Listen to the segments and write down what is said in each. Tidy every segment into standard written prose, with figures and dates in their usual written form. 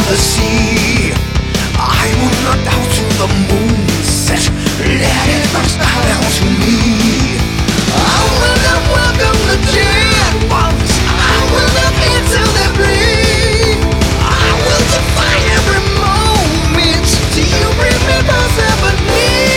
the sea. I will not bow to the moonset. Let it burst down to me. I will not welcome the dead ones. I will not answer their plea. I will defy every moment till you bring me Persephone.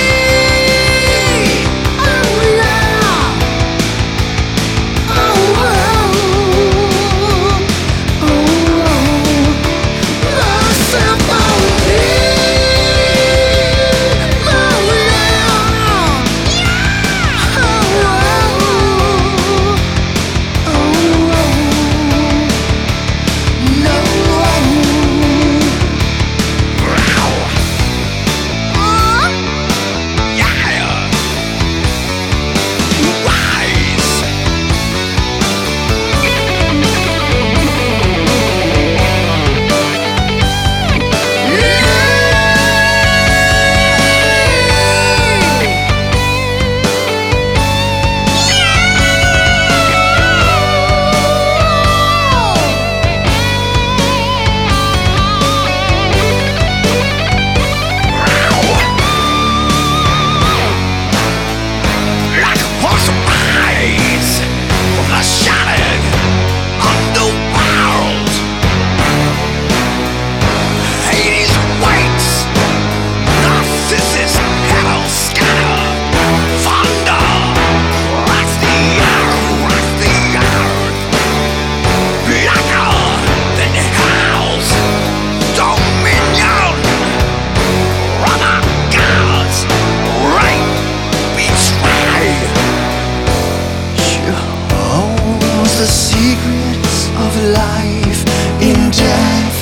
The secrets of life in death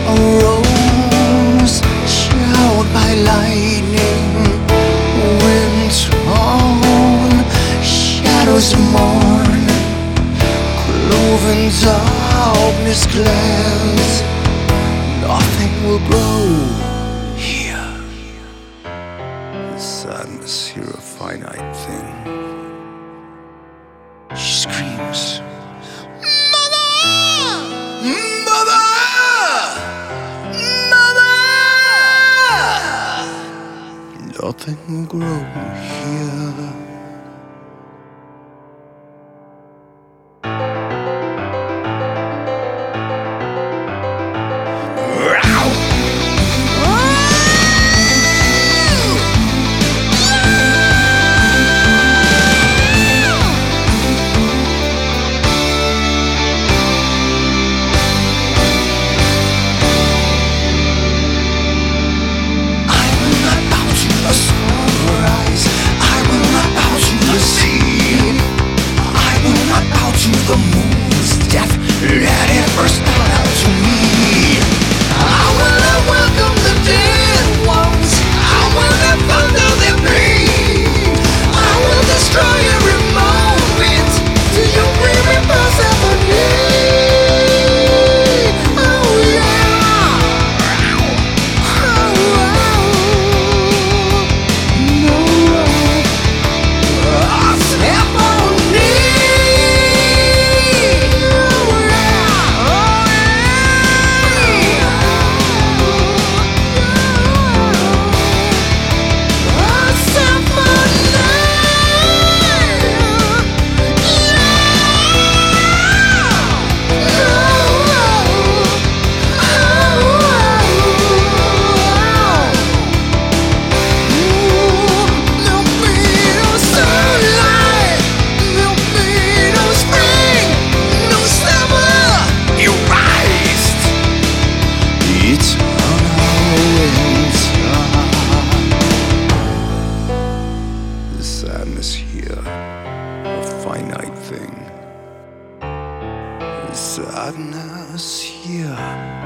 arose, showered by lightning, wind torn, shadows mourn, cloven darkness glares. Nothing will grow here. The sadness here a finite thing. She screams, nothing will grow here. The moon's death, let it burst out to me. I will not welcome the dead ones. I will not follow their plea. I will destroy every moment till you bring me Persephone. Sadness here, a finite thing. Sadness here.